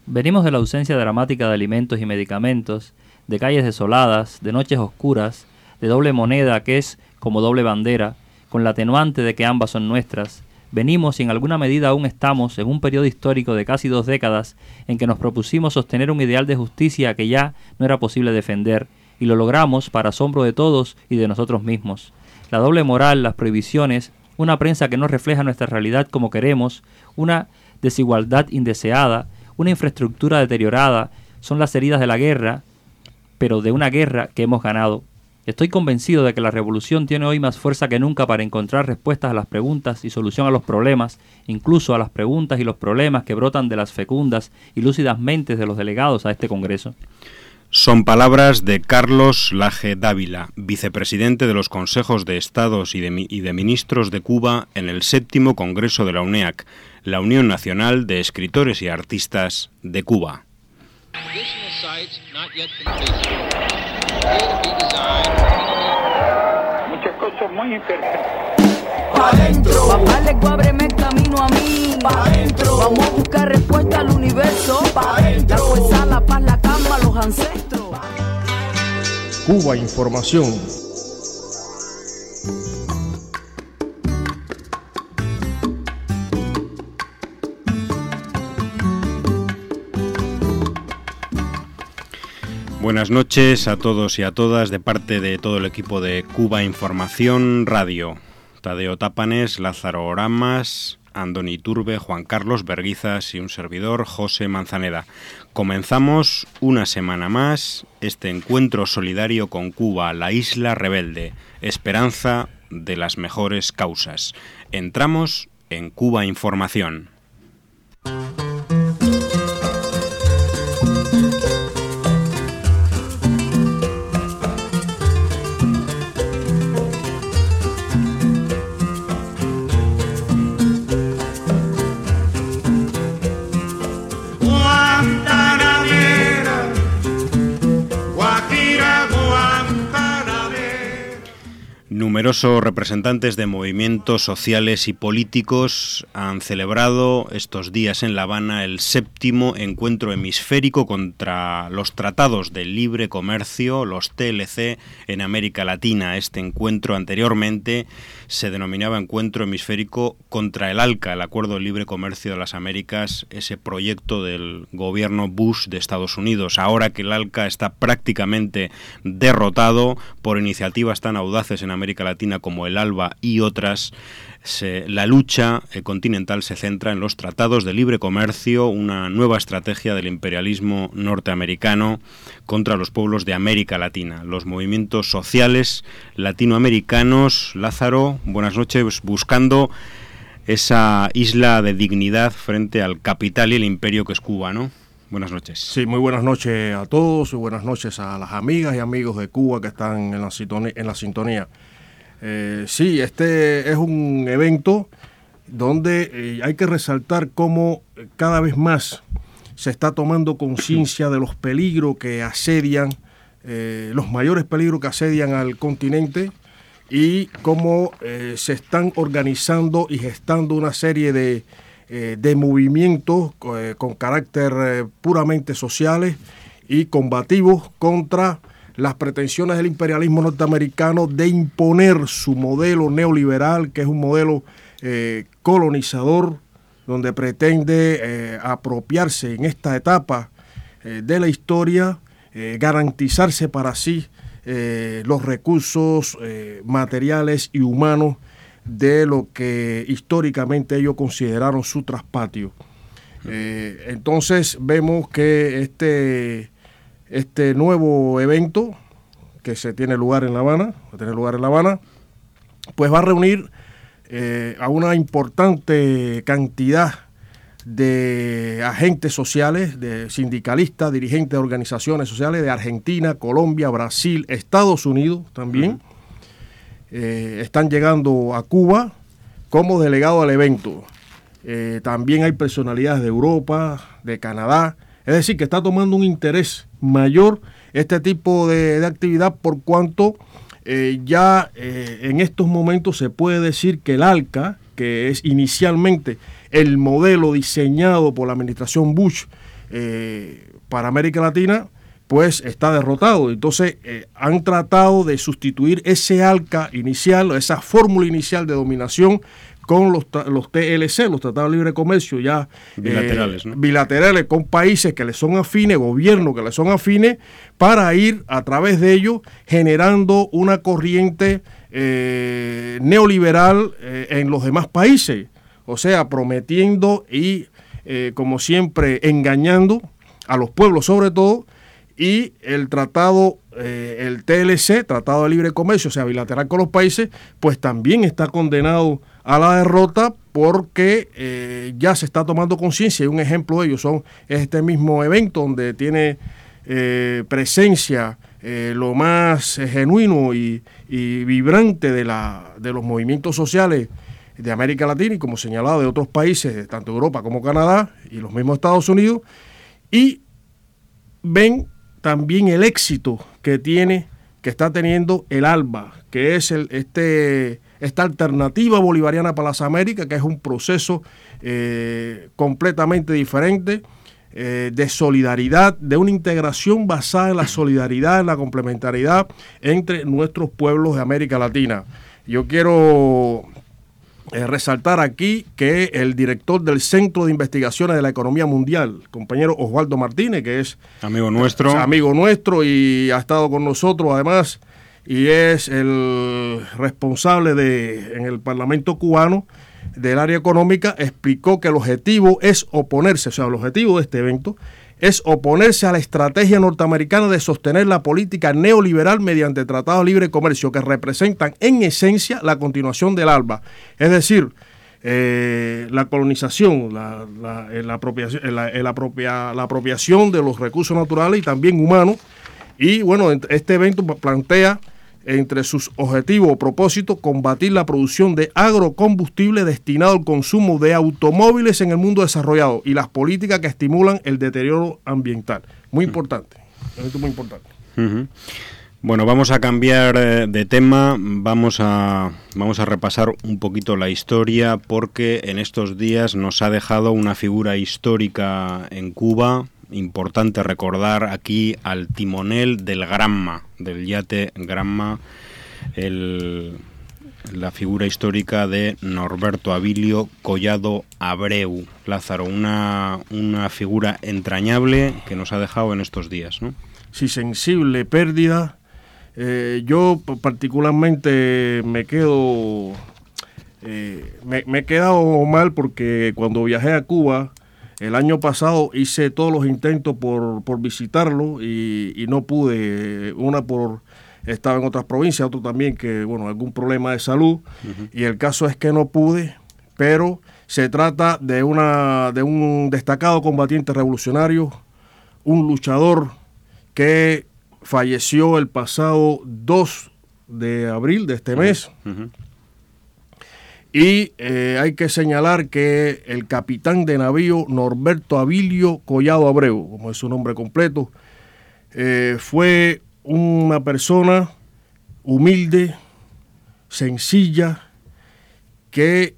Venimos de la ausencia dramática de alimentos y medicamentos, de calles desoladas, de noches oscuras, de doble moneda que es como doble bandera, con la atenuante de que ambas son nuestras. Venimos y en alguna medida aún estamos en un periodo histórico de casi 2 décadas en que nos propusimos sostener un ideal de justicia que ya no era posible defender, y lo logramos para asombro de todos y de nosotros mismos. La doble moral, las prohibiciones, una prensa que no refleja nuestra realidad como queremos, una desigualdad indeseada, una infraestructura deteriorada, son las heridas de la guerra, pero de una guerra que hemos ganado. Estoy convencido de que la revolución tiene hoy más fuerza que nunca para encontrar respuestas a las preguntas y solución a los problemas, incluso a las preguntas y los problemas que brotan de las fecundas y lúcidas mentes de los delegados a este Congreso. Son palabras de Carlos Lage Dávila, vicepresidente de los Consejos de Estados y de Ministros de Cuba en el 7º Congreso de la UNEAC, la Unión Nacional de Escritores y Artistas de Cuba. Muchas cosas muy interesantes. Pa' dentro, papá le ábreme el camino a mí. Pa' dentro, vamos a buscar respuesta al universo. Pa' dentro, la fuerza, la paz, la calma, los ancestros. Cuba Información. Buenas noches a todos y a todas de parte de todo el equipo de Cuba Información Radio. Tadeo Tápanes, Lázaro Oramas, Andoni Turbe, Juan Carlos Berguizas y un servidor, José Manzaneda. Comenzamos una semana más este encuentro solidario con Cuba, la isla rebelde, esperanza de las mejores causas. Entramos en Cuba Información. Numerosos representantes de movimientos sociales y políticos han celebrado estos días en La Habana el 7º encuentro hemisférico contra los tratados de libre comercio, los TLC, en América Latina. Este encuentro anteriormente se denominaba Encuentro Hemisférico contra el ALCA, el Acuerdo de Libre Comercio de las Américas, ese proyecto del gobierno Bush de Estados Unidos. Ahora que el ALCA está prácticamente derrotado por iniciativas tan audaces en América Latina como el ALBA y otras, la lucha continental se centra en los tratados de libre comercio, una nueva estrategia del imperialismo norteamericano contra los pueblos de América Latina. Los movimientos sociales latinoamericanos, Lázaro, buenas noches, buscando esa isla de dignidad frente al capital y el imperio que es Cuba, ¿no? Buenas noches. Sí, muy buenas noches a todos y buenas noches a las amigas y amigos de Cuba que están en la sintonía. Sí, este es un evento donde hay que resaltar cómo cada vez más se está tomando conciencia de los peligros que asedian, los mayores peligros que asedian al continente y cómo se están organizando y gestando una serie de movimientos con carácter puramente sociales y combativos contra las pretensiones del imperialismo norteamericano de imponer su modelo neoliberal, que es un modelo colonizador, donde pretende apropiarse en esta etapa de la historia, garantizarse para sí los recursos materiales y humanos de lo que históricamente ellos consideraron su traspatio. Entonces vemos que este nuevo evento que se tiene lugar en La Habana, pues va a reunir a una importante cantidad de agentes sociales, de sindicalistas, dirigentes de organizaciones sociales de Argentina, Colombia, Brasil, Estados Unidos también. Están llegando a Cuba como delegados al evento. También hay personalidades de Europa, de Canadá. Es decir, que está tomando un interés mayor este tipo de actividad por cuanto ya en estos momentos se puede decir que el ALCA, que es inicialmente el modelo diseñado por la administración Bush para América Latina, pues está derrotado. Entonces han tratado de sustituir ese ALCA inicial, esa fórmula inicial de dominación, con los TLC, los Tratados de Libre Comercio, ya bilaterales, ¿no? Bilaterales con países que le son afines, gobiernos que le son afines, para ir a través de ellos generando una corriente neoliberal en los demás países, o sea, prometiendo y como siempre engañando a los pueblos sobre todo. Y el tratado, el TLC, Tratado de Libre Comercio, o sea, bilateral con los países, pues también está condenado a la derrota porque ya se está tomando conciencia, y un ejemplo de ello es este mismo evento donde tiene presencia lo más genuino y vibrante de los movimientos sociales de América Latina y, como señalado, de otros países, tanto Europa como Canadá y los mismos Estados Unidos, y ven también el éxito que está teniendo el ALBA, que es esta alternativa bolivariana para las Américas, que es un proceso completamente diferente, de solidaridad, de una integración basada en la solidaridad, en la complementariedad entre nuestros pueblos de América Latina. Yo quiero resaltar aquí que el director del Centro de Investigaciones de la Economía Mundial, compañero Osvaldo Martínez, que es amigo nuestro y ha estado con nosotros además, y es el responsable en el Parlamento cubano del área económica, explicó que el objetivo es oponerse, o sea, el objetivo de este evento es oponerse a la estrategia norteamericana de sostener la política neoliberal mediante tratados de libre comercio que representan en esencia la continuación del ALBA. Es decir, la colonización, la apropiación de los recursos naturales y también humanos. Y bueno, este evento plantea entre sus objetivos o propósitos combatir la producción de agrocombustible destinado al consumo de automóviles en el mundo desarrollado y las políticas que estimulan el deterioro ambiental. Muy importante, esto es muy importante. Uh-huh. Bueno, vamos a cambiar de tema, vamos a repasar un poquito la historia, porque en estos días nos ha dejado una figura histórica en Cuba. Importante recordar aquí al timonel del Granma, del yate Granma, la figura histórica de Norberto Abilio Collado Abreu. Lázaro, una figura entrañable que nos ha dejado en estos días, ¿no? Sí, sensible pérdida. Yo particularmente me he quedado mal porque cuando viajé a Cuba el año pasado hice todos los intentos por visitarlo y no pude. Estaba en otras provincias, otro también que, bueno, algún problema de salud. Uh-huh. Y el caso es que no pude, pero se trata de un destacado combatiente revolucionario, un luchador que falleció el pasado 2 de abril de este mes. Uh-huh. Y hay que señalar que el capitán de navío Norberto Abilio Collado Abreu, como es su nombre completo, fue una persona humilde, sencilla, que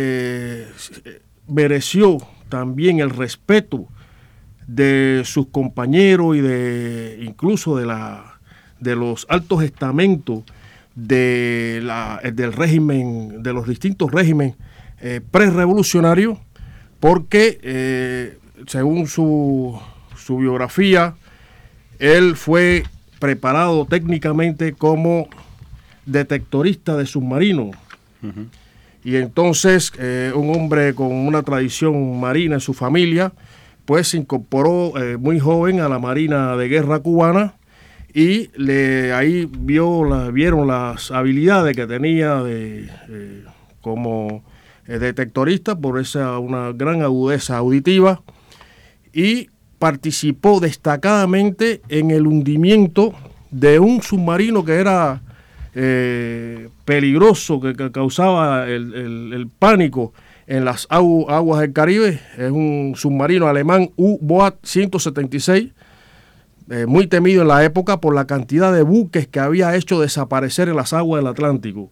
mereció también el respeto de sus compañeros y incluso de los altos estamentos del régimen, de los distintos regímenes prerevolucionarios, porque según su biografía, él fue preparado técnicamente como detectorista de submarinos. Uh-huh. Y entonces un hombre con una tradición marina en su familia, pues se incorporó muy joven a la Marina de Guerra cubana, y ahí vieron las habilidades que tenía como detectorista por una gran agudeza auditiva, y participó destacadamente en el hundimiento de un submarino que era peligroso, que causaba el pánico en las aguas del Caribe. Es un submarino alemán U-Boat 176, muy temido en la época por la cantidad de buques que había hecho desaparecer en las aguas del Atlántico.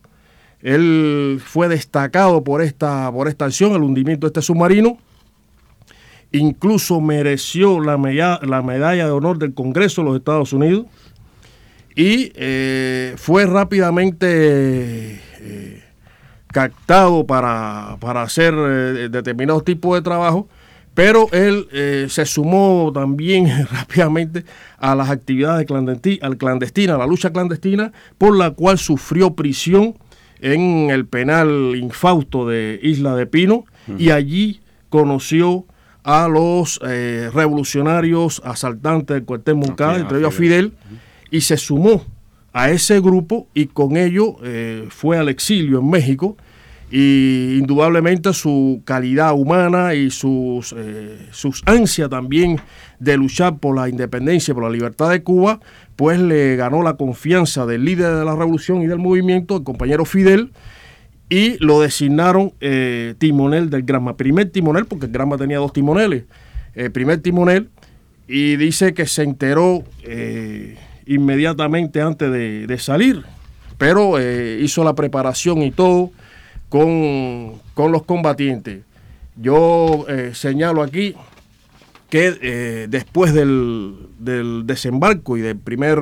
Él fue destacado por esta acción, el hundimiento de este submarino, incluso mereció la medalla de honor del Congreso de los Estados Unidos y fue rápidamente captado para hacer determinados tipos de trabajo, pero él se sumó también rápidamente a las actividades clandestinas, a la lucha clandestina, por la cual sufrió prisión en el penal infausto de Isla de Pino, y allí conoció a los revolucionarios asaltantes del cuartel Moncada, entre ellos a Fidel, y se sumó a ese grupo y con ello fue al exilio en México, y indudablemente su calidad humana y sus ansias también de luchar por la independencia, por la libertad de Cuba, pues le ganó la confianza del líder de la revolución y del movimiento, el compañero Fidel, y lo designaron timonel del Granma. Primer timonel, porque el Granma tenía 2 timoneles. Primer timonel, y dice que se enteró inmediatamente antes de salir, pero hizo la preparación y todo con los combatientes. Yo señalo aquí que después del desembarco y del primer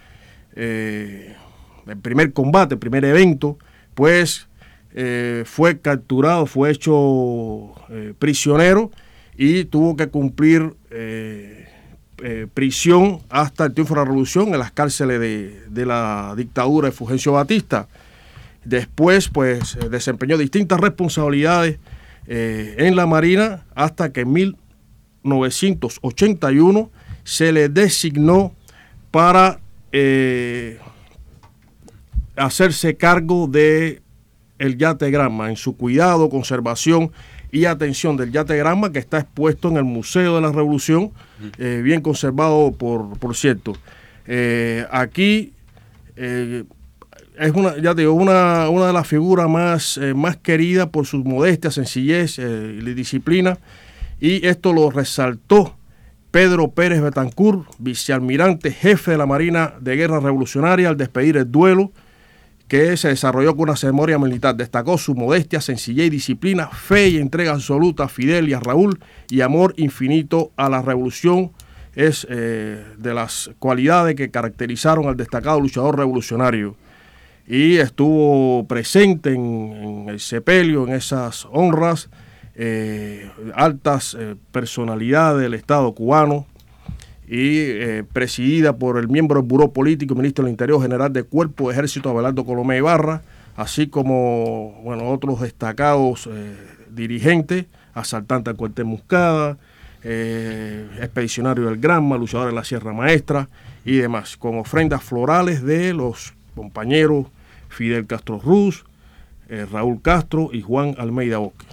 combate, el primer evento, pues fue capturado, fue hecho prisionero y tuvo que cumplir prisión hasta el triunfo de la revolución en las cárceles de la dictadura de Fulgencio Batista. Después, pues, desempeñó distintas responsabilidades en la Marina hasta que en 1981 se le designó para hacerse cargo de el yate Granma, en su cuidado, conservación y atención del yate Granma, que está expuesto en el Museo de la Revolución, bien conservado por cierto. Aquí es una de las figuras más queridas por su modestia, sencillez y disciplina, y esto lo resaltó Pedro Pérez Betancourt, vicealmirante jefe de la Marina de Guerra Revolucionaria, al despedir el duelo que se desarrolló con una ceremonia militar. Destacó su modestia, sencillez y disciplina, fe y entrega absoluta a Fidel y a Raúl, y amor infinito a la revolución. Es de las cualidades que caracterizaron al destacado luchador revolucionario. Y estuvo presente en el sepelio, en esas honras, altas personalidades del Estado cubano, y presidida por el miembro del Buró Político, ministro del Interior, general de Cuerpo de Ejército Abelardo Colomé Ibarra, así como otros destacados dirigentes, asaltante del cuartel Moncada, expedicionario del Granma, luchador de la Sierra Maestra y demás, con ofrendas florales de los compañeros Fidel Castro Ruz, Raúl Castro y Juan Almeida Bosque.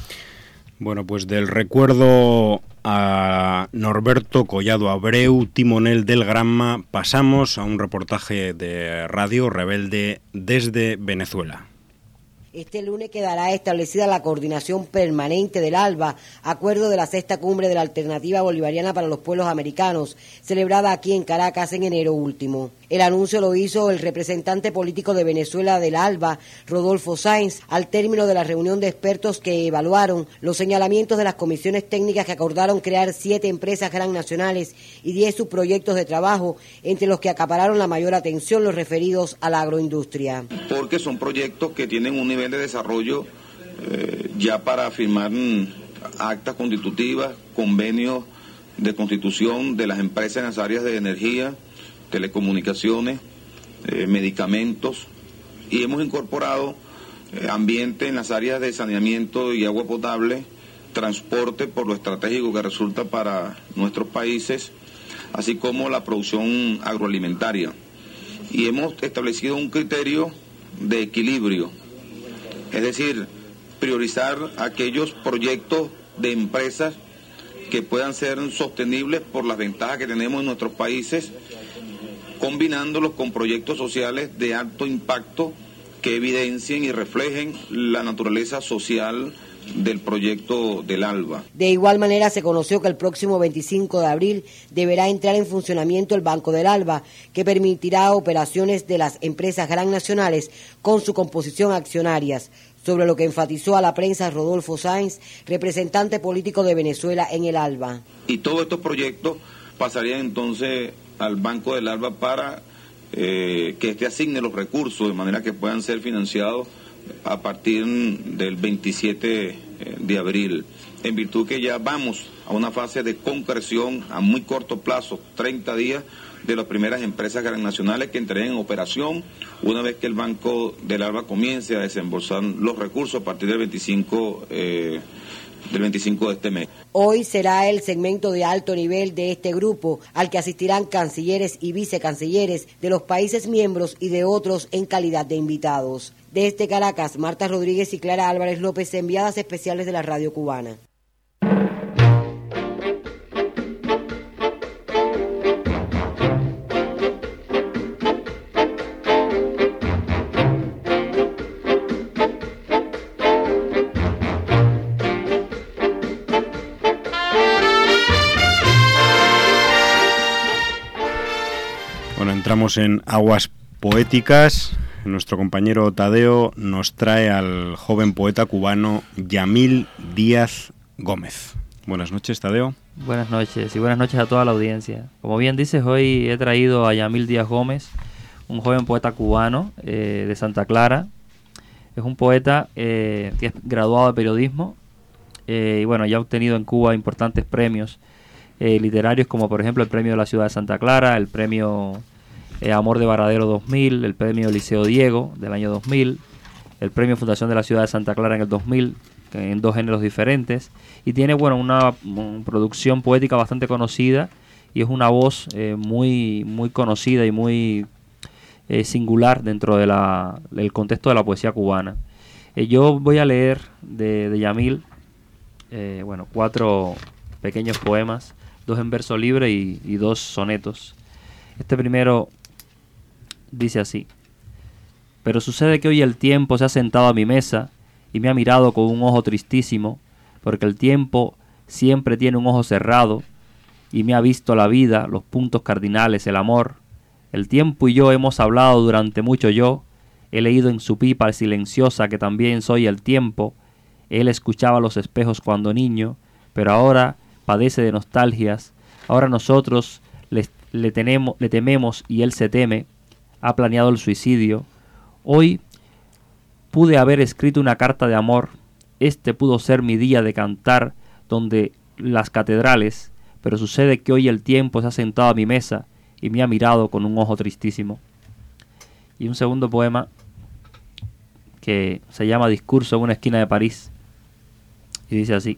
Bueno, pues del recuerdo a Norberto Collado Abreu, timonel del Granma, pasamos a un reportaje de Radio Rebelde desde Venezuela. Este lunes quedará establecida la coordinación permanente del ALBA, acuerdo de la 6ª cumbre de la Alternativa Bolivariana para los Pueblos Americanos, celebrada aquí en Caracas en enero último. El anuncio lo hizo el representante político de Venezuela del ALBA, Rodolfo Sáenz, al término de la reunión de expertos que evaluaron los señalamientos de las comisiones técnicas que acordaron crear 7 empresas transnacionales y 10 subproyectos de trabajo, entre los que acapararon la mayor atención los referidos a la agroindustria. Porque son proyectos que tienen un nivel de desarrollo ya para firmar actas constitutivas, convenios de constitución de las empresas en las áreas de energía, telecomunicaciones, medicamentos, y hemos incorporado ambiente en las áreas de saneamiento y agua potable, transporte por lo estratégico que resulta para nuestros países, así como la producción agroalimentaria. Y hemos establecido un criterio de equilibrio, es decir, priorizar aquellos proyectos de empresas que puedan ser sostenibles por las ventajas que tenemos en nuestros países, combinándolos con proyectos sociales de alto impacto que evidencien y reflejen la naturaleza social del proyecto del ALBA. De igual manera se conoció que el próximo 25 de abril deberá entrar en funcionamiento el Banco del ALBA, que permitirá operaciones de las empresas transnacionales con su composición accionarias. sobre lo que enfatizó a la prensa Rodolfo Sáenz, representante político de Venezuela en el ALBA. Y todos estos proyectos pasarían entonces al Banco del ALBA para que éste asigne los recursos de manera que puedan ser financiados a partir del 27 de abril, en virtud que ya vamos a una fase de concreción a muy corto plazo, 30 días, de las primeras empresas transnacionales que entrarían en operación una vez que el Banco del ALBA comience a desembolsar los recursos a partir del 25 de este mes. Hoy será el segmento de alto nivel de este grupo, al que asistirán cancilleres y vicecancilleres de los países miembros y de otros en calidad de invitados. Desde Caracas, Marta Rodríguez y Clara Álvarez López, enviadas especiales de la Radio Cubana. Entramos en aguas poéticas. Nuestro compañero Tadeo nos trae al joven poeta cubano Yamil Díaz Gómez. Buenas noches, Tadeo. Buenas noches y buenas noches a toda la audiencia. Como bien dices, hoy he traído a Yamil Díaz Gómez, un joven poeta cubano de Santa Clara. Es un poeta que es graduado de periodismo y bueno, ya ha obtenido en Cuba importantes premios literarios, como por ejemplo el premio de la ciudad de Santa Clara, el premio Amor de Varadero 2000, el premio Liceo Diego del año 2000, el premio Fundación de la Ciudad de Santa Clara en el 2000, en 2 géneros diferentes, y tiene bueno una producción poética bastante conocida y es una voz muy conocida y muy singular dentro del contexto de la poesía cubana. Yo voy a leer de Yamil 4 pequeños poemas, 2 en verso libre y 2 sonetos. Este primero dice así: pero sucede que hoy el tiempo se ha sentado a mi mesa y me ha mirado con un ojo tristísimo, porque el tiempo siempre tiene un ojo cerrado y me ha visto la vida, los puntos cardinales, el amor. El tiempo y yo hemos hablado durante mucho yo, he leído en su pipa silenciosa que también soy el tiempo. Él escuchaba los espejos cuando niño, pero ahora padece de nostalgias. Ahora nosotros le tememos y él se teme. Ha planeado el suicidio. Hoy pude haber escrito una carta de amor. Este pudo ser mi día de cantar donde las catedrales, pero sucede que hoy el tiempo se ha sentado a mi mesa y me ha mirado con un ojo tristísimo. Y un segundo poema que se llama Discurso en una esquina de París y dice así: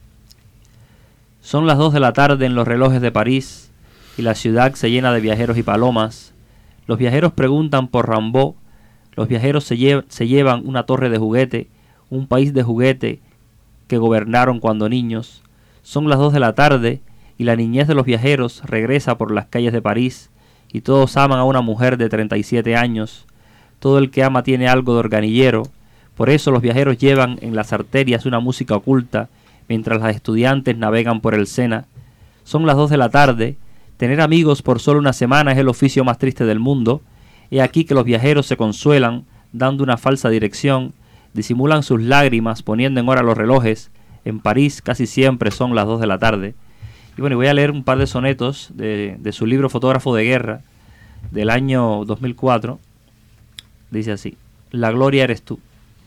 son las 2 de la tarde en los relojes de París y la ciudad se llena de viajeros y palomas. Los viajeros preguntan por Rimbaud, los viajeros se llevan una torre de juguete, un país de juguete que gobernaron cuando niños. Son las 2 de la tarde y la niñez de los viajeros regresa por las calles de París y todos aman a una mujer de 37 años. Todo el que ama tiene algo de organillero, por eso los viajeros llevan en las arterias una música oculta mientras las estudiantes navegan por el Sena. Son las 2 de la tarde. Tener amigos por solo una semana es el oficio más triste del mundo. He aquí que los viajeros se consuelan dando una falsa dirección, disimulan sus lágrimas poniendo en hora los relojes. En París casi siempre son las 2 de la tarde. Y bueno, voy a leer un par de sonetos de su libro Fotógrafo de Guerra del año 2004. Dice así: la gloria eres tú.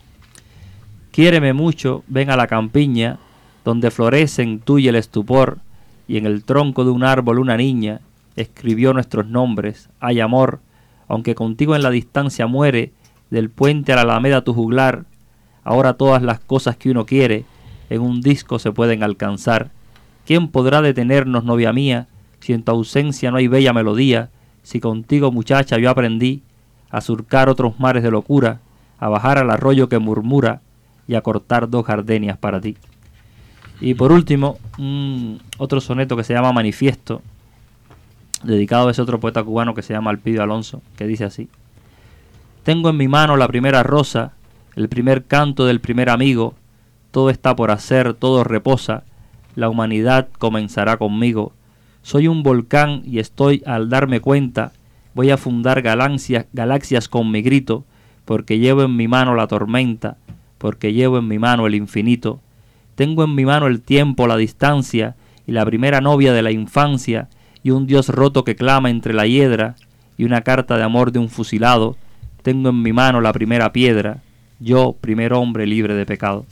Quiéreme mucho, ven a la campiña, donde florecen tú y el estupor, y en el tronco de un árbol una niña escribió nuestros nombres. Ay, amor, aunque contigo en la distancia muere, del puente a la alameda tu juglar, ahora todas las cosas que uno quiere en un disco se pueden alcanzar. ¿Quién podrá detenernos, novia mía, si en tu ausencia no hay bella melodía? Si contigo, muchacha, yo aprendí a surcar otros mares de locura, a bajar al arroyo que murmura y a cortar 2 gardenias para ti. Y por último, otro soneto que se llama Manifiesto, dedicado a ese otro poeta cubano que se llama Alpidio Alonso, que dice así: tengo en mi mano la primera rosa, el primer canto del primer amigo, todo está por hacer, todo reposa, la humanidad comenzará conmigo. Soy un volcán y estoy, al darme cuenta, voy a fundar galaxias con mi grito, porque llevo en mi mano la tormenta, porque llevo en mi mano el infinito. Tengo en mi mano el tiempo, la distancia, y la primera novia de la infancia, y un Dios roto que clama entre la hiedra, y una carta de amor de un fusilado. Tengo en mi mano la primera piedra, yo, primer hombre libre de pecado.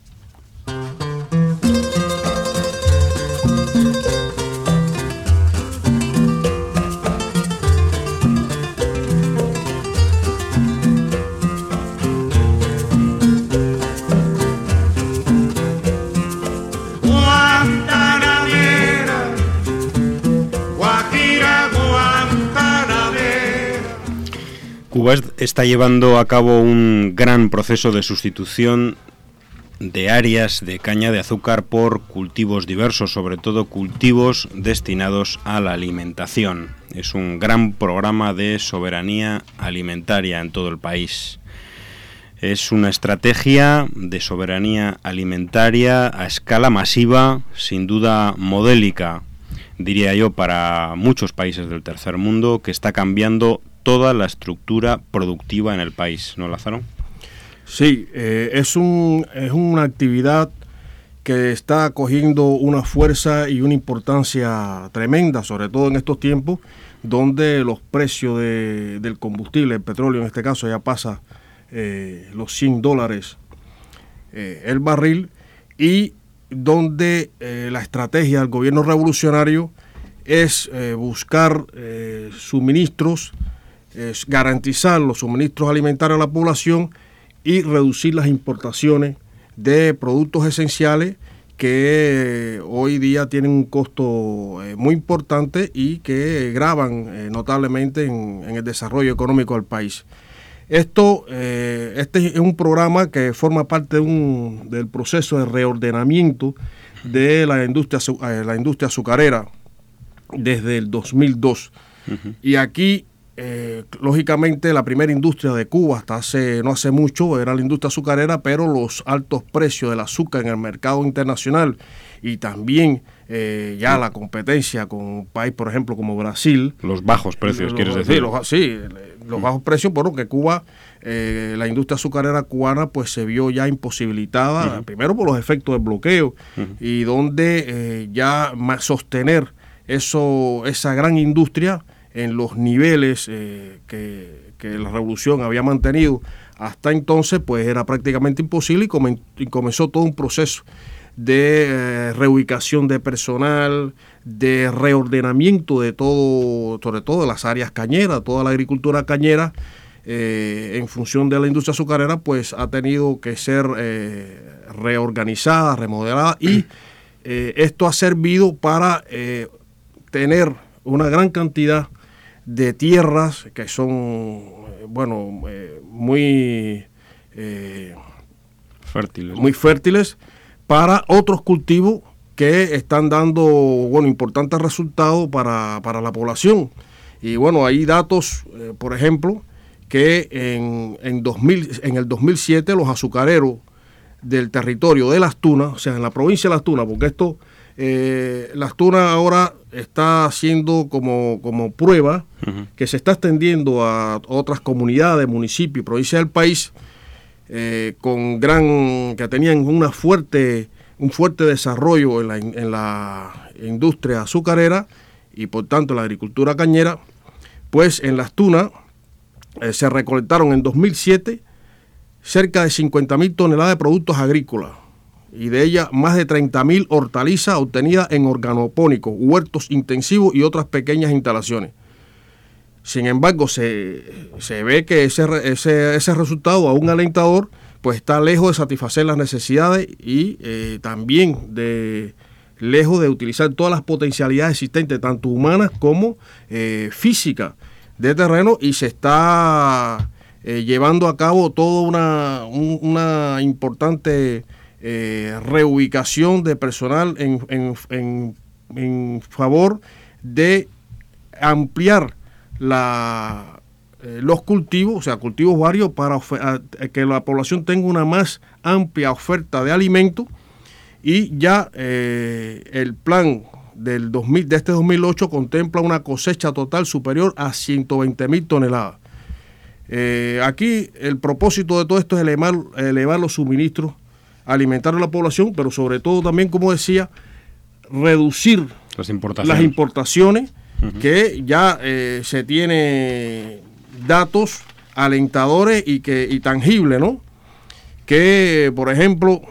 Cuba está llevando a cabo un gran proceso de sustitución de áreas de caña de azúcar por cultivos diversos, sobre todo cultivos destinados a la alimentación. Es un gran programa de soberanía alimentaria en todo el país. Es una estrategia de soberanía alimentaria a escala masiva, sin duda modélica, diría yo, para muchos países del tercer mundo, que está cambiando toda la estructura productiva en el país, ¿no, Lázaro? Sí, es una actividad que está cogiendo una fuerza y una importancia tremenda, sobre todo en estos tiempos donde los precios del combustible, el petróleo en este caso, ya pasa los $100 el barril, y donde la estrategia del gobierno revolucionario es buscar suministros, garantizar los suministros alimentarios a la población y reducir las importaciones de productos esenciales que hoy día tienen un costo muy importante y que gravan notablemente en el desarrollo económico del país. Este es un programa que forma parte del proceso de reordenamiento de la industria azucarera desde el 2002. Uh-huh. Y aquí, lógicamente, la primera industria de Cuba no hace mucho era la industria azucarera, pero los altos precios del azúcar en el mercado internacional y también ya la competencia con un país, por ejemplo, como Brasil. Los bajos precios, ¿quieres decir? Los bajos precios, porque Cuba, la industria azucarera cubana, pues se vio ya imposibilitada, primero por los efectos del bloqueo, y donde ya sostener esa gran industria en los niveles que la revolución había mantenido hasta entonces, pues era prácticamente imposible, y comenzó todo un proceso de reubicación de personal, de reordenamiento de todo, sobre todo de las áreas cañeras, toda la agricultura cañera, en función de la industria azucarera, pues ha tenido que ser reorganizada, remodelada, y esto ha servido para tener una gran cantidad de tierras que son, muy fértiles para otros cultivos que están dando importantes resultados para la población. Y hay datos, por ejemplo, que en el 2007 los azucareros del territorio de Las Tunas, o sea, en la provincia de Las Tunas, porque Las Tunas ahora está haciendo como prueba, que se está extendiendo a otras comunidades, municipios, provincias del país, que tenían un fuerte desarrollo en la industria azucarera y por tanto en la agricultura cañera. Pues en Las Tunas se recolectaron en 2007 cerca de 50.000 toneladas de productos agrícolas, y de ellas más de 30.000 hortalizas obtenidas en organopónicos, huertos intensivos y otras pequeñas instalaciones. Sin embargo, se ve que ese resultado, aún alentador, pues está lejos de satisfacer las necesidades y también lejos de utilizar todas las potencialidades existentes, tanto humanas como físicas, de terreno, y se está llevando a cabo toda una importante reubicación de personal en favor de ampliar los cultivos, o sea, cultivos varios, para que la población tenga una más amplia oferta de alimentos. Y ya el plan de este 2008 contempla una cosecha total superior a 120.000 toneladas. Aquí el propósito de todo esto es elevar los suministros alimentarios a la población, pero sobre todo también, como decía, reducir las importaciones, que ya se tiene datos alentadores y tangibles, ¿no? Que, por ejemplo,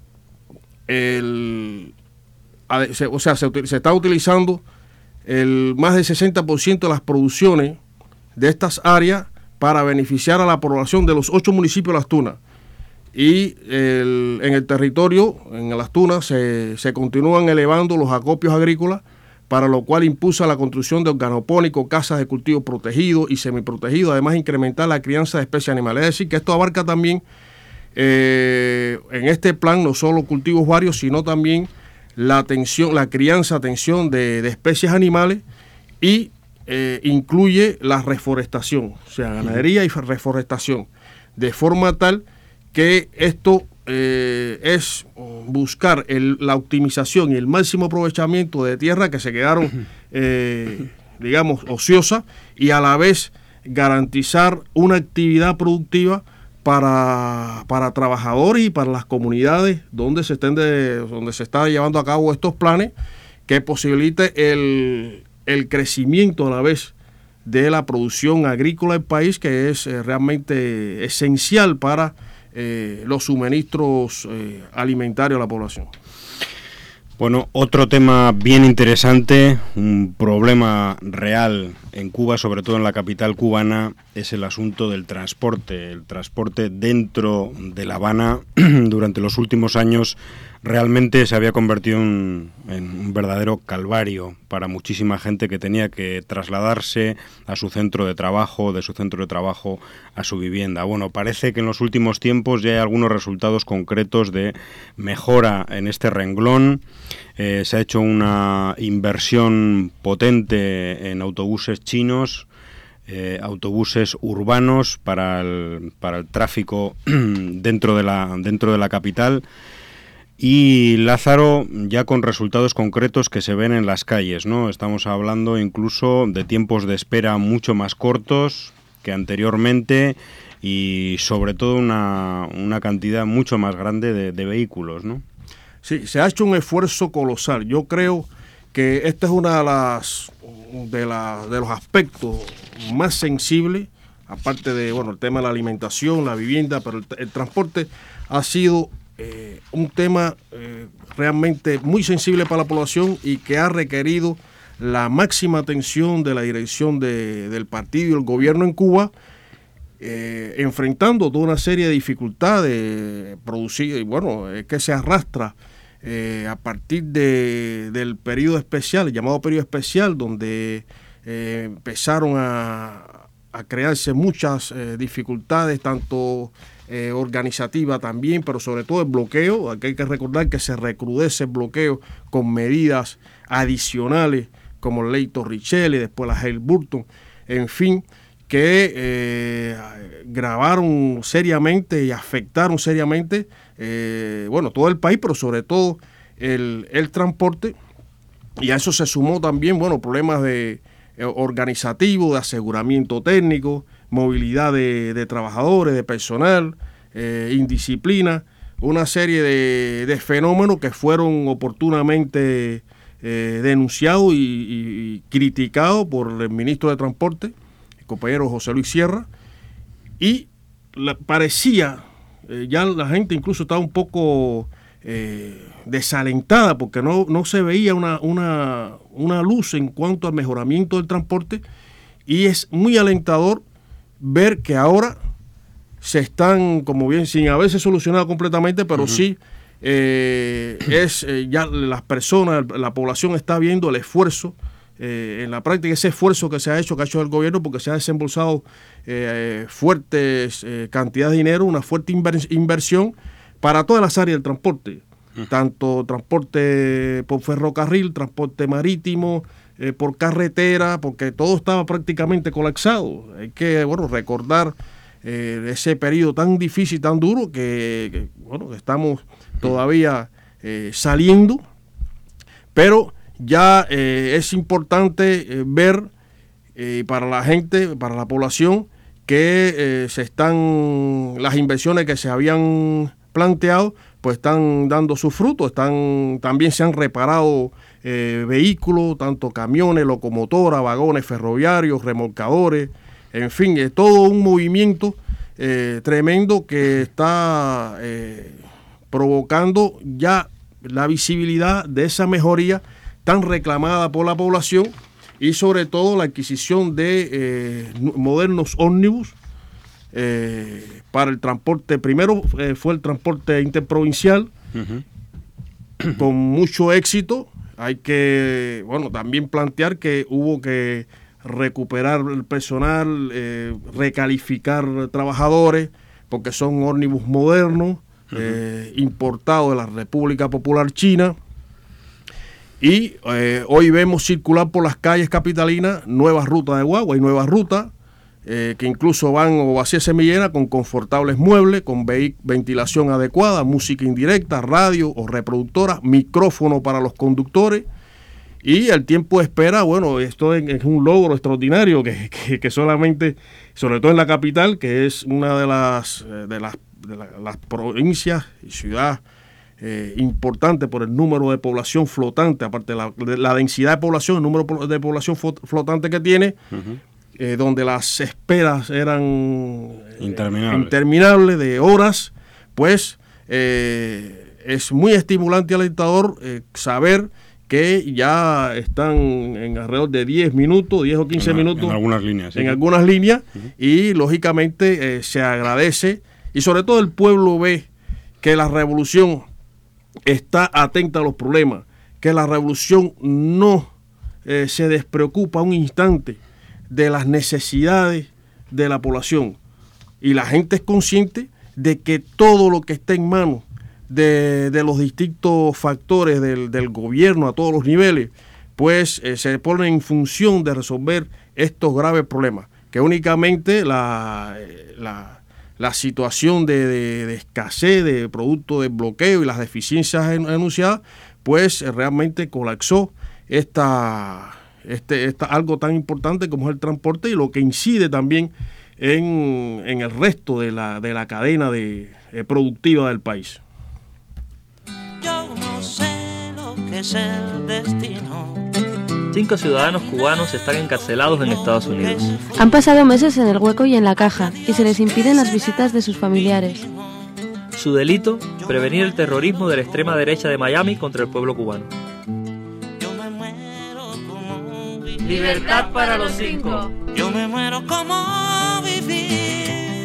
se está utilizando más del 60% de las producciones de estas áreas para beneficiar a la población de los 8 municipios de Las Tunas. Y en el territorio, en Las Tunas, se continúan elevando los acopios agrícolas, para lo cual impulsa la construcción de organopónicos, casas de cultivo protegidos y semiprotegidos, además incrementar la crianza de especies animales. Es decir, que esto abarca también en este plan no solo cultivos varios, sino también la crianza, atención de especies animales, y incluye la reforestación, o sea, ganadería y reforestación, de forma tal que esto es buscar la optimización y el máximo aprovechamiento de tierras que se quedaron, digamos, ociosas, y a la vez garantizar una actividad productiva para trabajadores y para las comunidades donde se está llevando a cabo estos planes, que posibilite el crecimiento a la vez de la producción agrícola del país, que es realmente esencial para los suministros alimentarios a la población. Bueno, otro tema bien interesante, un problema real en Cuba, sobre todo en la capital cubana, es el asunto del transporte. El transporte dentro de La Habana durante los últimos años realmente se había convertido en un verdadero calvario para muchísima gente que tenía que trasladarse a su centro de trabajo, de su centro de trabajo a su vivienda. Bueno, parece que en los últimos tiempos ya hay algunos resultados concretos de mejora en este renglón. Se ha hecho una inversión potente en autobuses chinos, autobuses urbanos para el tráfico dentro de la capital. Y Lázaro, ya con resultados concretos que se ven en las calles, ¿no? Estamos hablando incluso de tiempos de espera mucho más cortos que anteriormente, y sobre todo una cantidad mucho más grande de vehículos, ¿no? Sí, se ha hecho un esfuerzo colosal. Yo creo que este es uno de los aspectos más sensibles, aparte de el tema de la alimentación, la vivienda, pero el transporte ha sido un tema realmente muy sensible para la población, y que ha requerido la máxima atención de la dirección del partido y el gobierno en Cuba, enfrentando toda una serie de dificultades producidas, y que se arrastra a partir del periodo especial, el llamado periodo especial, donde empezaron a crearse muchas dificultades, tanto organizativa también, pero sobre todo el bloqueo. Aquí hay que recordar que se recrudece el bloqueo con medidas adicionales como la ley Torricelli, después la Hale-Burton, en fin, que gravaron seriamente y afectaron seriamente todo el país, pero sobre todo el transporte. Y a eso se sumó también problemas organizativos, de aseguramiento técnico, movilidad de trabajadores, de personal, indisciplina, una serie de fenómenos que fueron oportunamente denunciados y criticados por el ministro de Transporte, el compañero José Luis Sierra, y parecía, ya la gente incluso estaba un poco desalentada, porque no se veía una luz en cuanto al mejoramiento del transporte, y es muy alentador ver que ahora se están, como bien, sin haberse solucionado completamente, pero sí ya las personas, la población está viendo el esfuerzo en la práctica, ese esfuerzo que ha hecho el gobierno, porque se ha desembolsado fuertes cantidades de dinero, una fuerte inversión para todas las áreas del transporte, tanto transporte por ferrocarril, transporte marítimo, por carretera, porque todo estaba prácticamente colapsado. Hay que recordar ese periodo tan difícil, tan duro, que estamos todavía saliendo, pero ya es importante ver para la gente, para la población, que las inversiones que se habían planteado, pues están dando sus frutos. También se han reparado vehículos, tanto camiones, locomotoras, vagones ferroviarios, remolcadores, en fin, es todo un movimiento tremendo que está provocando ya la visibilidad de esa mejoría tan reclamada por la población, y sobre todo la adquisición de modernos ómnibus para el transporte. Primero fue el transporte interprovincial, con mucho éxito. Hay que, también plantear que hubo que recuperar el personal, recalificar trabajadores, porque son ómnibus modernos, importados de la República Popular China. Y hoy vemos circular por las calles capitalinas nuevas rutas de guagua y nuevas rutas que incluso van o vacía semillera, con confortables muebles, con ventilación adecuada, música indirecta, radio o reproductora, micrófono para los conductores. Y el tiempo de espera, esto es un logro extraordinario que solamente, sobre todo en la capital, que es una de las provincias y ciudades importante por el número de población flotante, aparte de la densidad de población, el número de población flotante que tiene, donde las esperas eran interminables de horas, pues es muy estimulante al lector saber que ya están en alrededor de 10 minutos, 10 o 15 minutos. En algunas líneas. En algunas líneas, y lógicamente se agradece, y sobre todo el pueblo ve que la revolución está atenta a los problemas, que la revolución no se despreocupa un instante de las necesidades de la población, y la gente es consciente de que todo lo que está en manos de los distintos factores del gobierno a todos los niveles, pues se pone en función de resolver estos graves problemas, que únicamente la situación de escasez de productos de bloqueo y las deficiencias anunciadas, pues realmente colapsó algo tan importante como es el transporte, y lo que incide también en el resto de la cadena productiva del país. Yo no sé lo que es el destino. 5 ciudadanos cubanos están encarcelados en Estados Unidos. Han pasado meses en el hueco y en la caja, y se les impiden las visitas de sus familiares. Su delito, prevenir el terrorismo de la extrema derecha de Miami contra el pueblo cubano. Libertad para los 5. Yo me muero como vivir.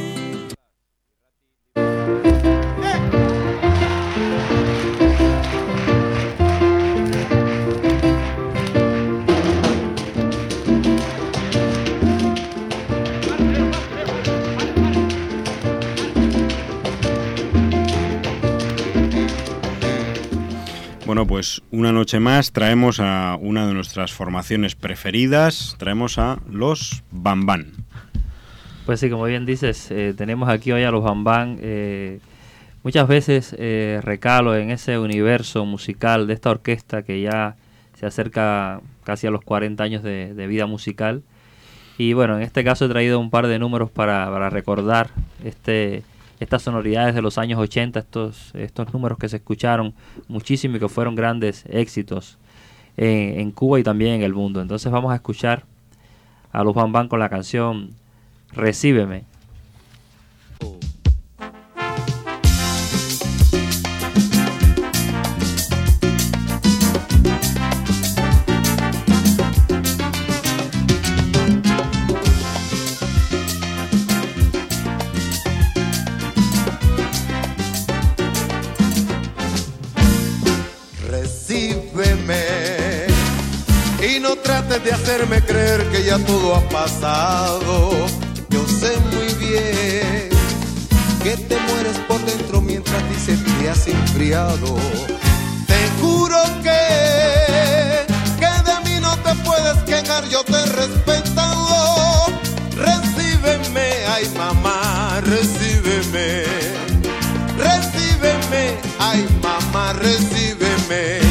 Bueno, pues una noche más traemos a una de nuestras formaciones preferidas, traemos a los Bambán. Pues sí, como bien dices, tenemos aquí hoy a los Bambán. Muchas veces recalo en ese universo musical de esta orquesta que ya se acerca casi a los 40 años de vida musical. Y bueno, en este caso he traído un par de números para recordar estas sonoridades de los años 80, estos números que se escucharon muchísimo y que fueron grandes éxitos en Cuba y también en el mundo. Entonces vamos a escuchar a los Bambán con la canción Recíbeme. De hacerme creer que ya todo ha pasado. Yo sé muy bien que te mueres por dentro mientras dices que has enfriado. Te juro que de mí no te puedes quejar, yo te he respetado. Recíbeme, ay mamá, recíbeme. Recíbeme, ay mamá, recíbeme.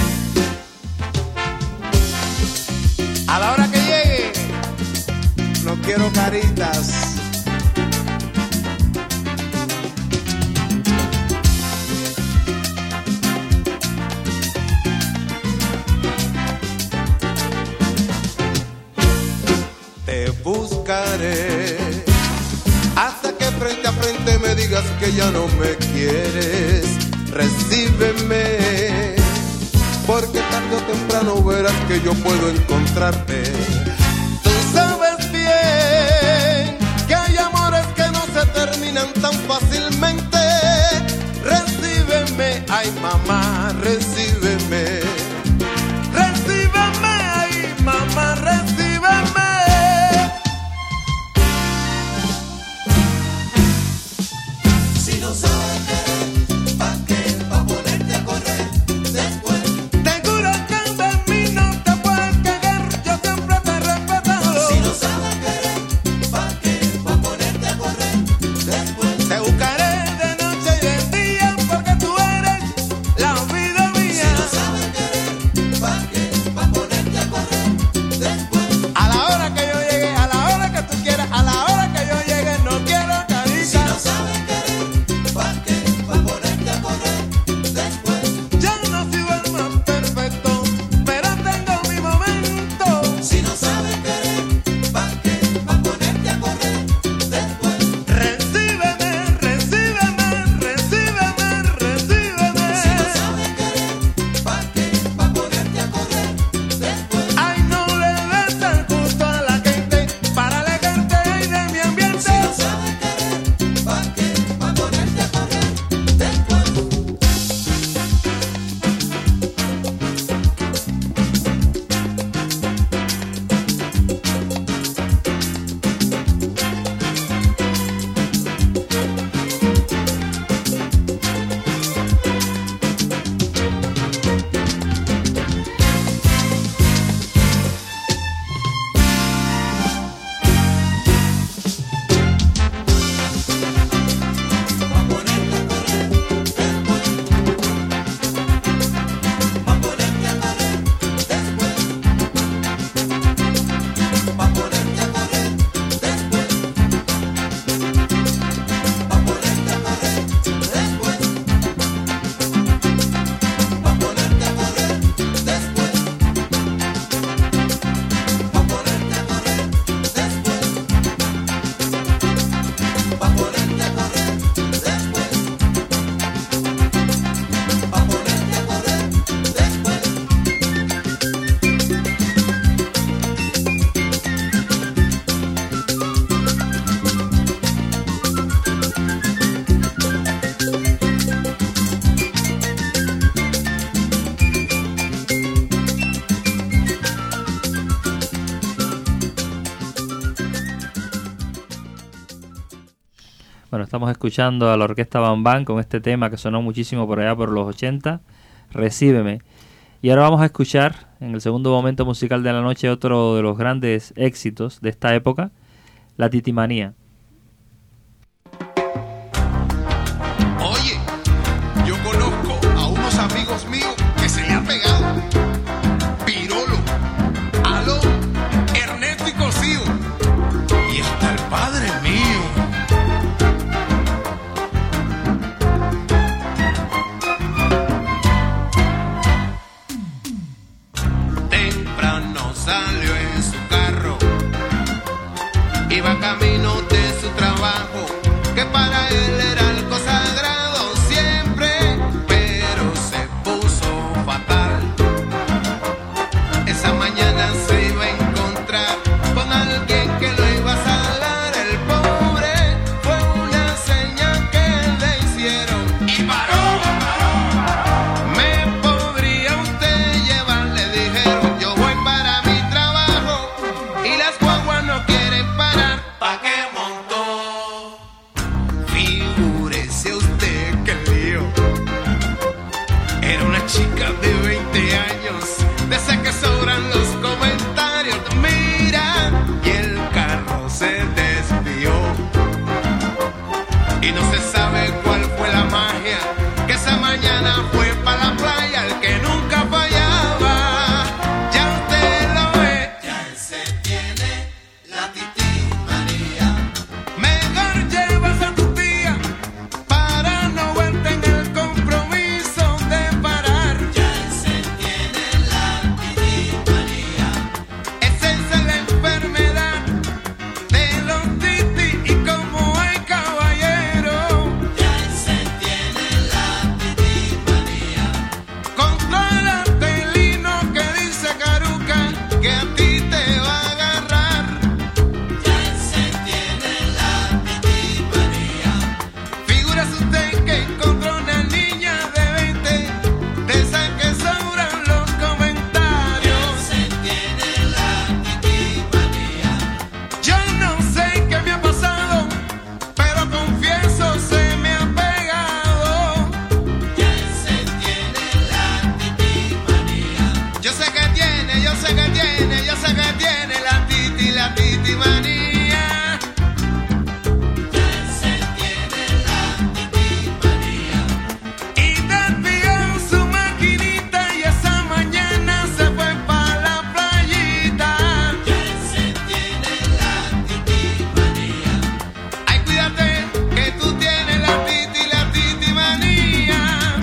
A la hora que llegue, no quiero caritas, que ya no me quieres, recíbeme, porque tarde o temprano verás que yo puedo encontrarte. Tú sabes bien que hay amores que no se terminan tan fácilmente. Recíbeme, ay mamá, recíbeme. Recíbeme, ay mamá, recíbeme. Si no sabes querer, ¿pa' qué? Pa' ponerte a correr después. Te juro que de mí no te puedes quejar, yo siempre te he respetado. Si no sabes querer, ¿pa' qué? Pa' ponerte a correr después. Te buscaré de noche y de día porque tú eres la vida mía. Si no sabes querer, ¿pa' qué? Pa' ponerte a correr después. A la hora que yo llegue, a la hora que tú quieras, a la hora que yo llegue, no quiero carita. Si no sabes querer, ¿pa' qué? Pa' ponerte a correr después. Yo no sigo el más perfecto, pero tengo mi momento. Si no sabes querer, ¿pa' qué? Pa' ponerte a correr después. Recíbeme, recíbeme, recíbeme, recíbeme. Si no sabes querer, ¿pa' qué? Pa' ponerte a correr después. Ay, no le des el gusto a la gente para alejarte ahí de mi ambiente. Si no sabes querer, ¿pa' qué? Pa' ponerte a correr después. Bueno, estamos escuchando a la Orquesta Bam Bam con este tema que sonó muchísimo por allá por los 80, Recíbeme. Y ahora vamos a escuchar, en el segundo momento musical de la noche, otro de los grandes éxitos de esta época, La Titimanía. Oye, yo conozco a unos amigos míos que se le han pegado. Pirolo, Aló, Ernesto y Cosío. Y hasta el padre mío. Temprano salió en su carro, iba camino de su trabajo, que para él era algo sagrado siempre, pero se puso fatal. Esa mañana se iba a encontrar con alguien que lo iba a salar. El pobre fue una señal que le hicieron y paró. ¿Me podría usted llevar? Le dijeron, yo voy para mi trabajo y las guaguas no quieren parar. ¿Pa' qué montó? que a ti te va a agarrar. Ya se tiene la titimanía. Figúrese usted que encontró una niña de 20, de esas que sobran los comentarios. Ya se tiene la titimanía. Yo no sé qué me ha pasado, pero confieso se me ha pegado. Ya se tiene la titimanía. Yo sé que tiene, yo sé que tiene, yo sé que tiene la titimanía. Ya se tiene la titimanía. Y desvió su maquinita y esa mañana se fue pa' la playita. Ya se tiene la titimanía. Ay, cuídate que tú tienes la titimanía.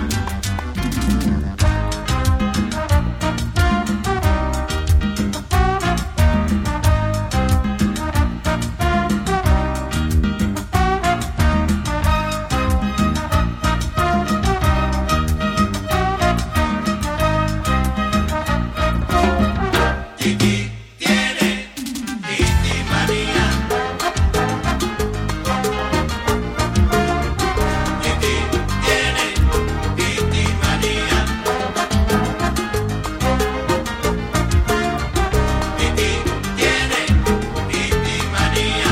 Titi tiene titimanía. Titi tiene titimanía. Titi tiene titimanía.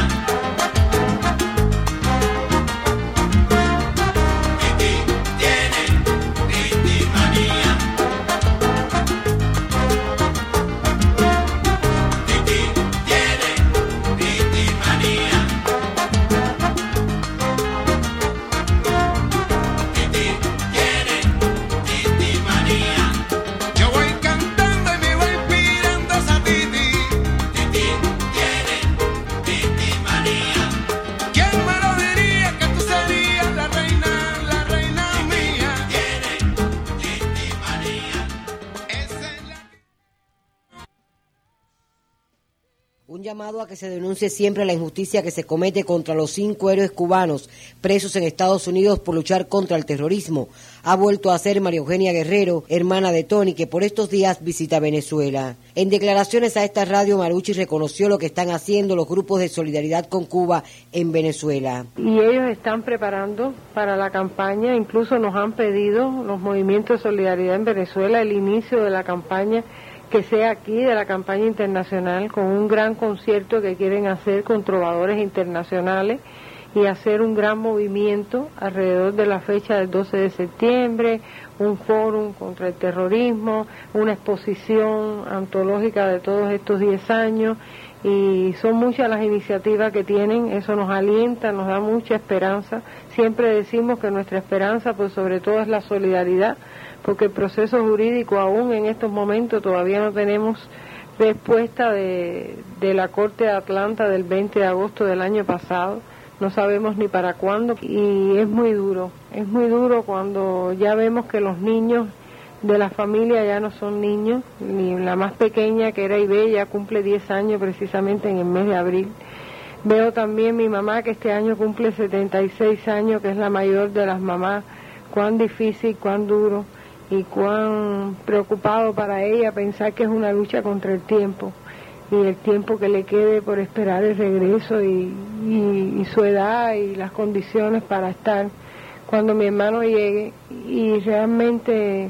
Titi tiene titimanía. Titi tiene titimanía. Titi tiene titimanía. Yo voy cantando y me voy pirando esa titi. Titi tiene titimanía. ¿Quién me lo diría que tú serías la reina mía? Tiene titimanía. Esa es la... Un llamado a que se denuncie siempre la injusticia que se comete contra los 5 héroes cubanos presos en Estados Unidos por luchar contra el terrorismo. Ha vuelto a ser María Eugenia Guerrero, hermana de Tony, que por estos días visita Venezuela. En declaraciones a esta radio, Marucci reconoció lo que están haciendo los grupos de solidaridad con Cuba en Venezuela. Y ellos están preparando para la campaña, incluso nos han pedido los movimientos de solidaridad en Venezuela el inicio de la campaña, que sea aquí, de la campaña internacional, con un gran concierto que quieren hacer con trovadores internacionales y hacer un gran movimiento alrededor de la fecha del 12 de septiembre, un fórum contra el terrorismo, una exposición antológica de todos estos 10 años, y son muchas las iniciativas que tienen. Eso nos alienta, nos da mucha esperanza. Siempre decimos que nuestra esperanza, pues sobre todo, es la solidaridad, porque el proceso jurídico aún en estos momentos todavía no tenemos respuesta de la Corte de Atlanta del 20 de agosto del año pasado. No sabemos ni para cuándo, y es muy duro cuando ya vemos que los niños de la familia ya no son niños, ni la más pequeña, que era Ibe, ya cumple 10 años precisamente en el mes de abril. Veo también mi mamá, que este año cumple 76 años, que es la mayor de las mamás, cuán difícil, cuán duro y cuán preocupado para ella pensar que es una lucha contra el tiempo, y el tiempo que le quede por esperar el regreso y su edad y las condiciones para estar cuando mi hermano llegue. Y realmente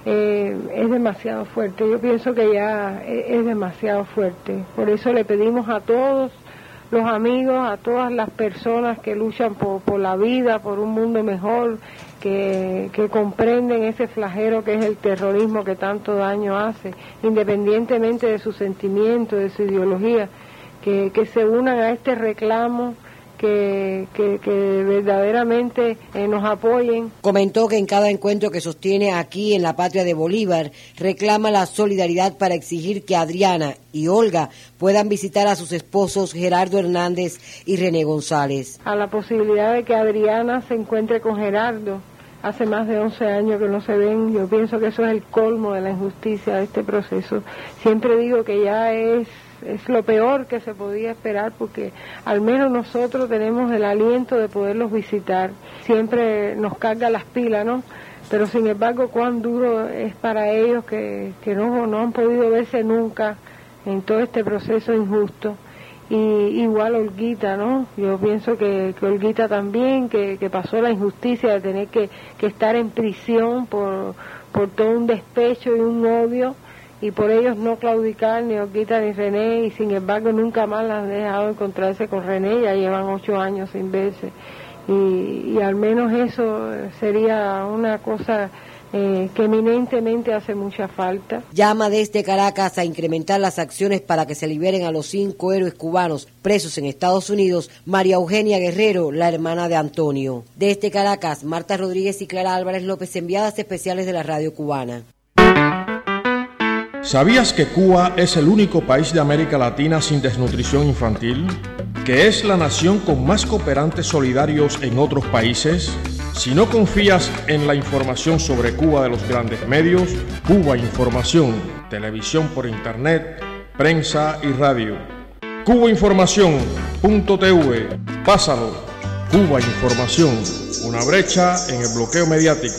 es demasiado fuerte. Yo pienso que ya es demasiado fuerte. Por eso le pedimos a todos los amigos, a todas las personas que luchan por la vida, por un mundo mejor, que comprenden ese flagelo que es el terrorismo, que tanto daño hace, independientemente de su sentimiento, de su ideología, que se unan a este reclamo, que verdaderamente nos apoyen. Comentó que en cada encuentro que sostiene aquí en la patria de Bolívar reclama la solidaridad para exigir que Adriana y Olga puedan visitar a sus esposos Gerardo Hernández y René González. A la posibilidad de que Adriana se encuentre con Gerardo. Hace más de 11 años que no se ven. Yo pienso que eso es el colmo de la injusticia de este proceso. Siempre digo que ya es lo peor que se podía esperar, porque al menos nosotros tenemos el aliento de poderlos visitar. Siempre nos carga las pilas, ¿no? Pero sin embargo, cuán duro es para ellos que no han podido verse nunca en todo este proceso injusto. Y igual Olguita, ¿no? Yo pienso que Olguita también, que pasó la injusticia de tener que estar en prisión por todo un despecho y un odio, y por ellos no claudicar ni Olguita ni René, y sin embargo nunca más la han dejado encontrarse con René, ya llevan 8 años sin verse, y al menos eso sería una cosa que eminentemente hace mucha falta. Llama desde Caracas a incrementar las acciones para que se liberen a los 5 héroes cubanos presos en Estados Unidos. María Eugenia Guerrero, la hermana de Antonio. Desde Caracas, Marta Rodríguez y Clara Álvarez López, enviadas especiales de la Radio Cubana. ¿Sabías que Cuba es el único país de América Latina sin desnutrición infantil? ¿Que es la nación con más cooperantes solidarios en otros países? Si no confías en la información sobre Cuba de los grandes medios, Cuba Información, televisión por internet, prensa y radio. cubainformación.tv, pásalo. Cuba Información, una brecha en el bloqueo mediático.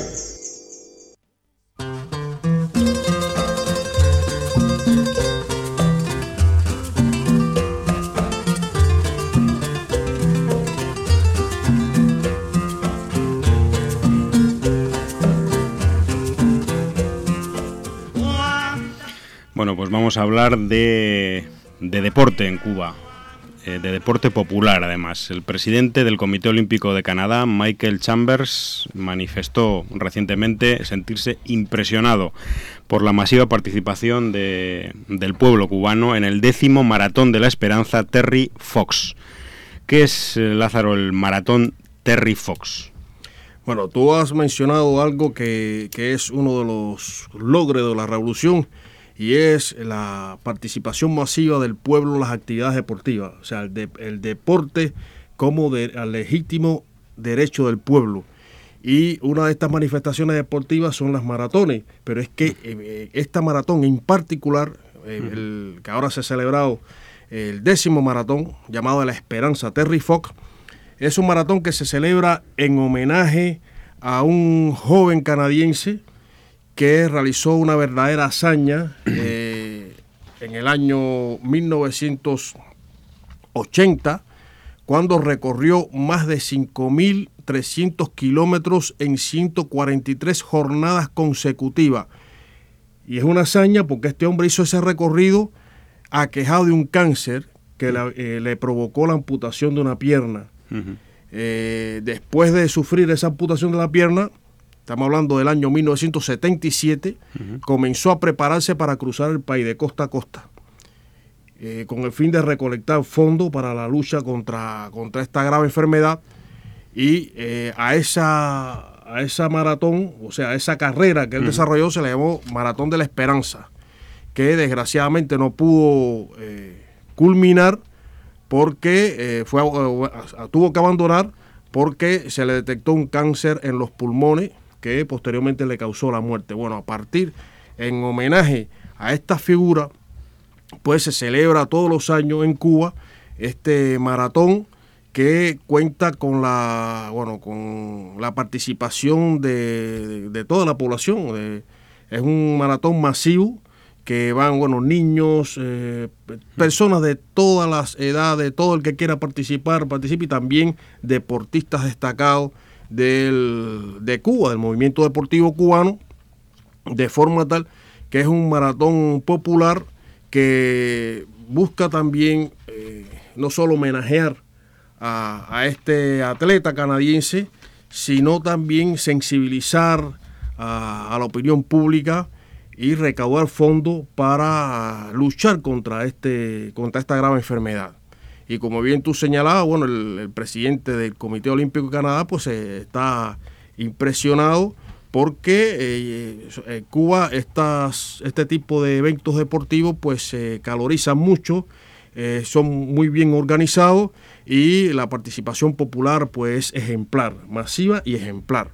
Bueno, pues vamos a hablar de deporte en Cuba, de deporte popular además. El presidente del Comité Olímpico de Canadá, Michael Chambers, manifestó recientemente sentirse impresionado por la masiva participación del pueblo cubano en el 10º Maratón de la Esperanza Terry Fox. ¿Qué es, Lázaro, el Maratón Terry Fox? Bueno, tú has mencionado algo que es uno de los logros de la revolución, y es la participación masiva del pueblo en las actividades deportivas, o sea, el deporte como al legítimo derecho del pueblo. Y una de estas manifestaciones deportivas son las maratones, pero es que esta maratón en particular, que ahora se ha celebrado el 10º maratón, llamado La Esperanza Terry Fox, es un maratón que se celebra en homenaje a un joven canadiense que realizó una verdadera hazaña en el año 1980, cuando recorrió más de 5.300 kilómetros en 143 jornadas consecutivas. Y es una hazaña porque este hombre hizo ese recorrido aquejado de un cáncer que le provocó la amputación de una pierna. Después de sufrir esa amputación de la pierna, estamos hablando del año 1977, comenzó a prepararse para cruzar el país de costa a costa, con el fin de recolectar fondos para la lucha contra esta grave enfermedad. Y a esa maratón, o sea, a esa carrera que él desarrolló, se le llamó Maratón de la Esperanza, que desgraciadamente no pudo culminar porque tuvo que abandonar porque se le detectó un cáncer en los pulmones que posteriormente le causó la muerte. Bueno, a partir, en homenaje a esta figura, pues se celebra todos los años en Cuba este maratón, que cuenta con la participación de toda la población. Es un maratón masivo que van niños, personas de todas las edades, todo el que quiera participar, participe, y también deportistas destacados de Cuba, del movimiento deportivo cubano, de forma tal que es un maratón popular que busca también no solo homenajear a este atleta canadiense, sino también sensibilizar a la opinión pública y recaudar fondos para luchar contra esta grave enfermedad. Y como bien tú señalabas, el presidente del Comité Olímpico de Canadá pues está impresionado porque Cuba este tipo de eventos deportivos pues se calorizan mucho, son muy bien organizados, y la participación popular pues es ejemplar, masiva y ejemplar.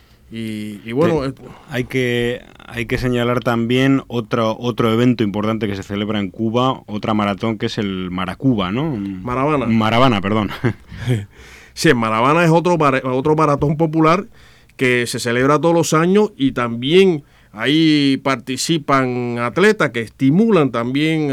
Y bueno, hay que señalar también otro evento importante que se celebra en Cuba, otra maratón, que es el Maracuba, ¿no? Maravana, perdón. Sí, Maravana es otro maratón popular que se celebra todos los años, y también Ahí participan atletas que estimulan también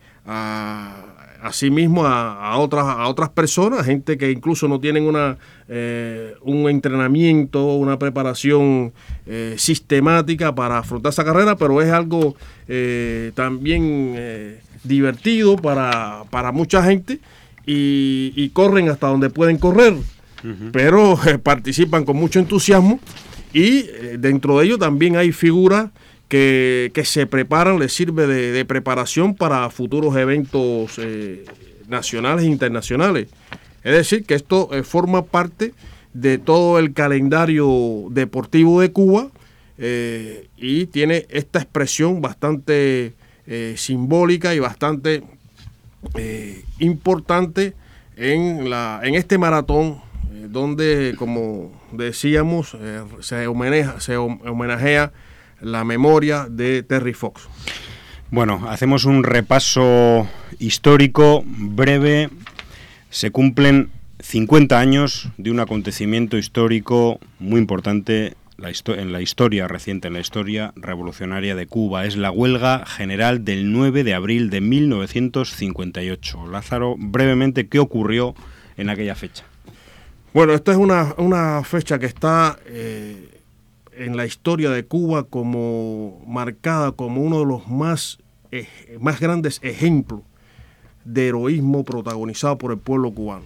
asimismo a otras personas, gente que incluso no tienen un entrenamiento, una preparación sistemática para afrontar esa carrera, pero es algo también divertido para mucha gente y corren hasta donde pueden correr, pero participan con mucho entusiasmo y dentro de ello también hay figuras que se preparan, les sirve de preparación para futuros eventos nacionales e internacionales. Es decir, que esto forma parte de todo el calendario deportivo de Cuba y tiene esta expresión bastante simbólica y bastante importante en este maratón, donde, como decíamos, se homenajea la memoria de Terry Fox. Bueno, hacemos un repaso histórico breve. Se cumplen 50 años de un acontecimiento histórico muy importante en la historia reciente, en la historia revolucionaria de Cuba. Es la huelga general del 9 de abril de 1958. Lázaro, brevemente, ¿qué ocurrió en aquella fecha? Bueno, esta es una fecha que está en la historia de Cuba como marcada como uno de los más grandes ejemplos de heroísmo protagonizado por el pueblo cubano.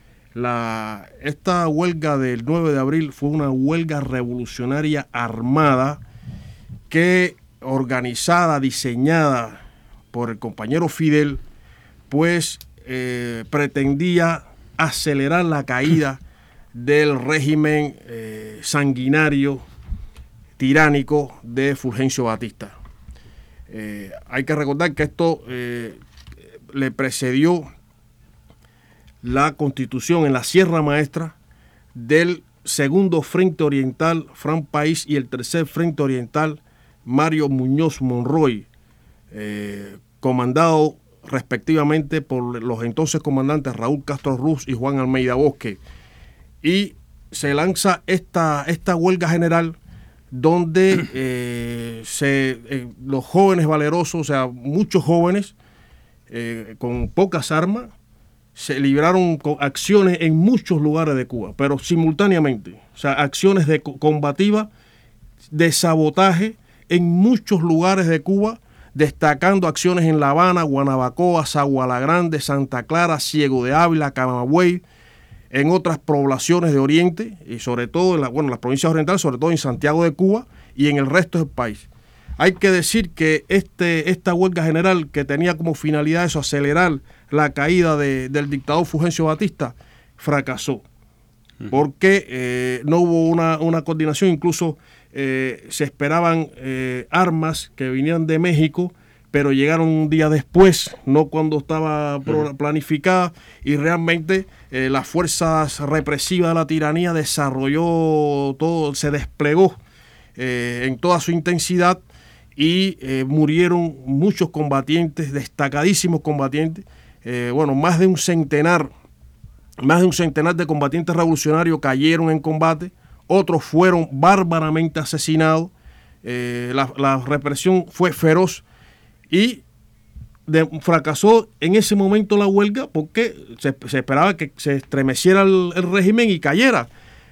Esta huelga del 9 de abril fue una huelga revolucionaria armada que, organizada, diseñada por el compañero Fidel, pues pretendía acelerar la caída del régimen sanguinario, tiránico de Fulgencio Batista. Hay que recordar que esto le precedió la constitución en la Sierra Maestra del segundo Frente Oriental, Fran País, y el tercer Frente Oriental, Mario Muñoz Monroy, comandado respectivamente por los entonces comandantes Raúl Castro Ruz y Juan Almeida Bosque. Y se lanza esta huelga general donde los jóvenes valerosos, o sea, muchos jóvenes con pocas armas, se libraron con acciones en muchos lugares de Cuba, pero simultáneamente, o sea, acciones combativas, de sabotaje en muchos lugares de Cuba, destacando acciones en La Habana, Guanabacoa, Sagua la Grande, Santa Clara, Ciego de Ávila, Camagüey, en otras poblaciones de Oriente, y sobre todo en las provincias orientales, sobre todo en Santiago de Cuba y en el resto del país. Hay que decir que esta huelga general, que tenía como finalidad eso, acelerar la caída del dictador Fulgencio Batista, fracasó, porque no hubo una coordinación. Incluso se esperaban armas que vinieran de México, pero llegaron un día después, no cuando estaba planificada, y realmente las fuerzas represivas de la tiranía desarrolló todo, se desplegó en toda su intensidad, y murieron muchos combatientes, destacadísimos combatientes, más de un centenar de combatientes revolucionarios cayeron en combate, otros fueron bárbaramente asesinados. La represión fue feroz y fracasó en ese momento la huelga, porque se esperaba que se estremeciera el régimen y cayera.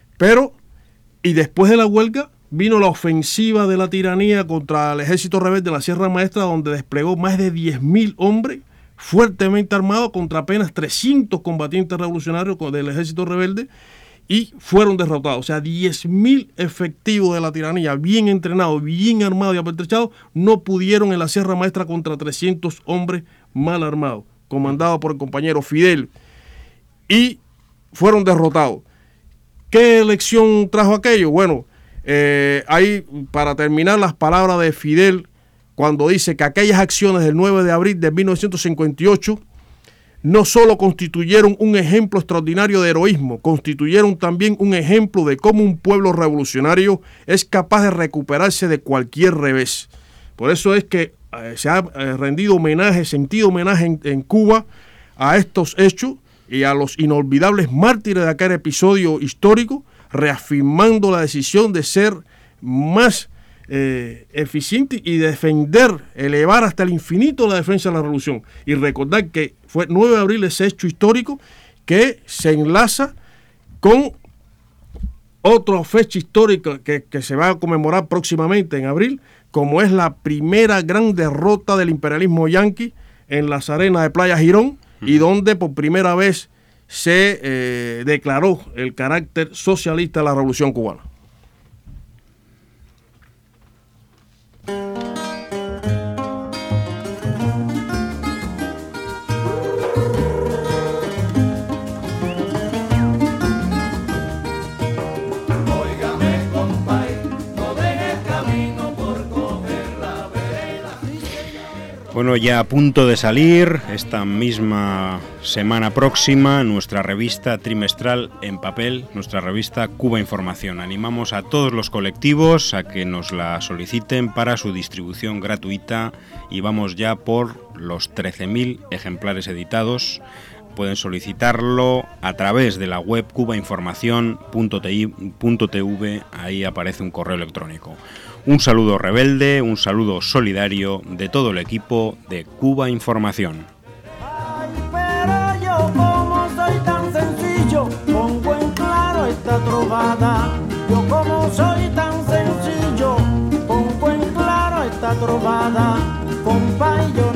Y después de la huelga vino la ofensiva de la tiranía contra el ejército rebelde en la Sierra Maestra, donde desplegó más de 10.000 hombres fuertemente armados contra apenas 300 combatientes revolucionarios del ejército rebelde, y fueron derrotados. O sea, 10.000 efectivos de la tiranía, bien entrenados, bien armados y apertrechados, no pudieron en la Sierra Maestra contra 300 hombres mal armados, comandados por el compañero Fidel, y fueron derrotados. ¿Qué lección trajo aquello? Bueno, ahí, para terminar, las palabras de Fidel, cuando dice que aquellas acciones del 9 de abril de 1958 no solo constituyeron un ejemplo extraordinario de heroísmo, constituyeron también un ejemplo de cómo un pueblo revolucionario es capaz de recuperarse de cualquier revés. Por eso es que se ha rendido homenaje, sentido homenaje en Cuba a estos hechos y a los inolvidables mártires de aquel episodio histórico, reafirmando la decisión de ser más eficiente y defender, elevar hasta el infinito la defensa de la revolución. Y recordar que fue 9 de abril ese hecho histórico que se enlaza con otra fecha histórica que se va a conmemorar próximamente en abril, como es la primera gran derrota del imperialismo yanqui en las arenas de Playa Girón, y donde por primera vez se declaró el carácter socialista de la Revolución Cubana. Bueno, ya a punto de salir esta misma semana próxima nuestra revista trimestral en papel, nuestra revista Cuba Información. Animamos a todos los colectivos a que nos la soliciten para su distribución gratuita y vamos ya por los 13.000 ejemplares editados. Pueden solicitarlo a través de la web cubainformacion.tv, ahí aparece un correo electrónico. Un saludo rebelde, un saludo solidario de todo el equipo de Cuba Información. Pero yo como soy tan sencillo, pongo en claro esta trovada. Yo como soy tan sencillo, pongo en claro esta trovada. Compa, yo